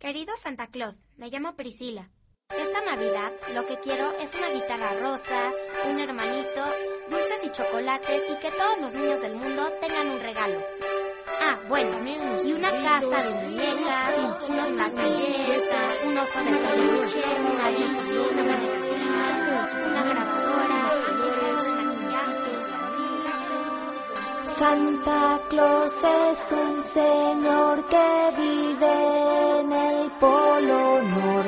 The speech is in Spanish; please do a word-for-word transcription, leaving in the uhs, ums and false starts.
Querido Santa Claus, me llamo Priscila. Esta Navidad lo que quiero es una guitarra rosa, un hermanito, dulces y chocolates y que todos los niños del mundo tengan un regalo. Ah, bueno, y una casa de muñecas, unos platillos, un oso de peluche, una bici, una manecilla, una grabadora, Santa Claus es un señor que vive en el Polo Norte.